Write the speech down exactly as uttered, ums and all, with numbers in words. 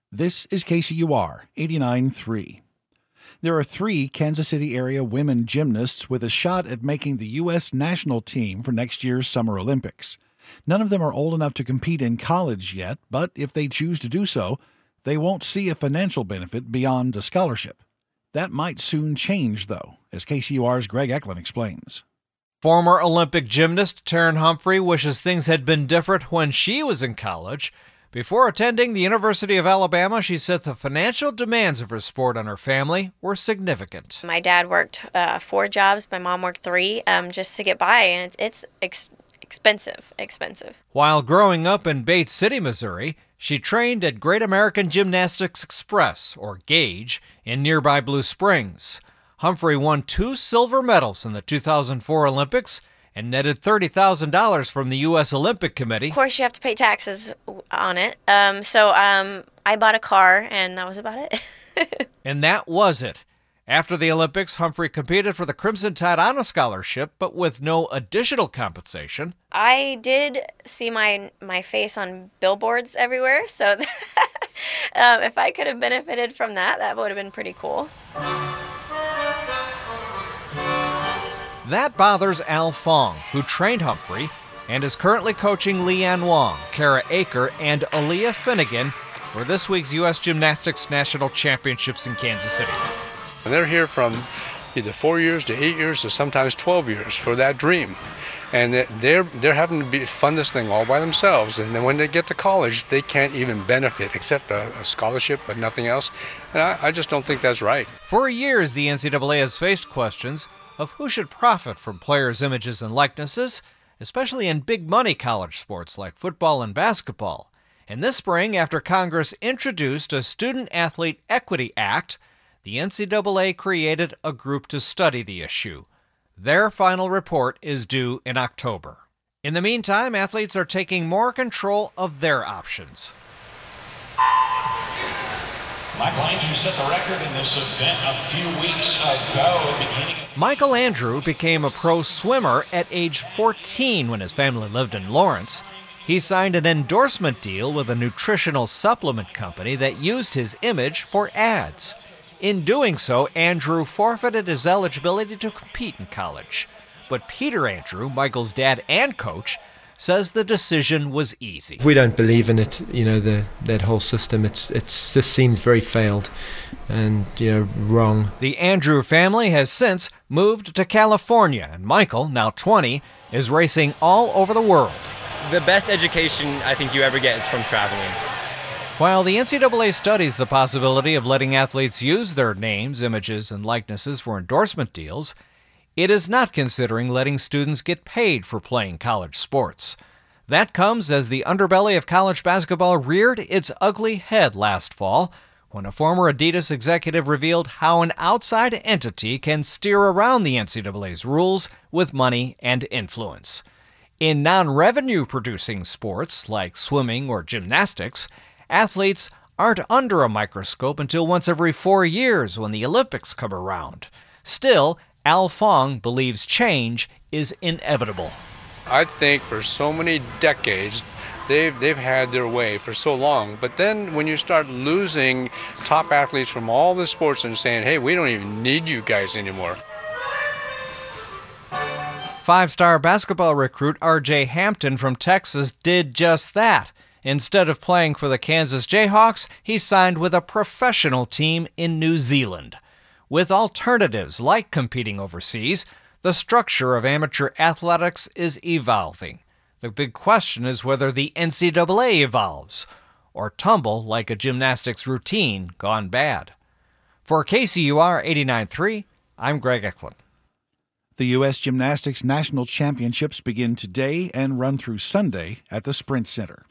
This is K C U R eighty-nine point three. There are three Kansas City area women gymnasts with a shot at making the U S national team for next year's Summer Olympics. None of them are old enough to compete in college yet, but if they choose to do so, they won't see a financial benefit beyond a scholarship. That might soon change, though, as K C U R's Greg Eklund explains. Former Olympic gymnast Taryn Humphrey wishes things had been different when she was in college. Before attending the University of Alabama, she said the financial demands of her sport on her family were significant. My dad worked uh, four jobs, my mom worked three, um, just to get by, and it's, it's ex- expensive, expensive. While growing up in Bates City, Missouri, she trained at Great American Gymnastics Express, or GAGE, in nearby Blue Springs. Humphrey won two silver medals in the two thousand four Olympics and netted thirty thousand dollars from the U S Olympic Committee. Of course, you have to pay taxes on it. Um, so um, I bought a car, and that was about it. And that was it. After the Olympics, Humphrey competed for the Crimson Tide Honor Scholarship, but with no additional compensation. I did see my my face on billboards everywhere, so um, if I could have benefited from that, that would have been pretty cool. That bothers Al Fong, who trained Humphrey and is currently coaching Leanne Wong, Kara Aker, and Aaliyah Finnegan for this week's U S Gymnastics National Championships in Kansas City. And they're here from either four years to eight years to sometimes twelve years for that dream. And they're they're having to be, fund this thing all by themselves. And then when they get to college, they can't even benefit except a, a scholarship, but nothing else. And I, I just don't think that's right. For years, the N C double A has faced questions of who should profit from players' images and likenesses, especially in big-money college sports like football and basketball. And this spring, after Congress introduced a Student-Athlete Equity Act, the N C double A created a group to study the issue. Their final report is due in October. In the meantime, athletes are taking more control of their options. Michael Andrew set the record in this event a few weeks ago. Beginning Michael Andrew became a pro swimmer at age fourteen when his family lived in Lawrence. He signed an endorsement deal with a nutritional supplement company that used his image for ads. In doing so, Andrew forfeited his eligibility to compete in college. But Peter Andrew, Michael's dad and coach, says the decision was easy. We don't believe in it, you know, the that whole system. It's it's just seems very failed and, you know, wrong. The Andrew family has since moved to California, and Michael, now twenty, is racing all over the world. The best education I think you ever get is from traveling. While the N C double A studies the possibility of letting athletes use their names, images, and likenesses for endorsement deals, it is not considering letting students get paid for playing college sports. That comes as the underbelly of college basketball reared its ugly head last fall, when a former Adidas executive revealed how an outside entity can steer around the N C double A's rules with money and influence. In non-revenue producing sports like swimming or gymnastics, athletes aren't under a microscope until once every four years when the Olympics come around. Still, Al Fong believes change is inevitable. I think for so many decades, they've, they've had their way for so long. But then when you start losing top athletes from all the sports and saying, hey, we don't even need you guys anymore. Five-star basketball recruit R J Hampton from Texas did just that. Instead of playing for the Kansas Jayhawks, he signed with a professional team in New Zealand. With alternatives like competing overseas, the structure of amateur athletics is evolving. The big question is whether the N C double A evolves, or tumble like a gymnastics routine gone bad. For K C U R eighty-nine point three, I'm Greg Eklund. The U S Gymnastics National Championships begin today and run through Sunday at the Sprint Center.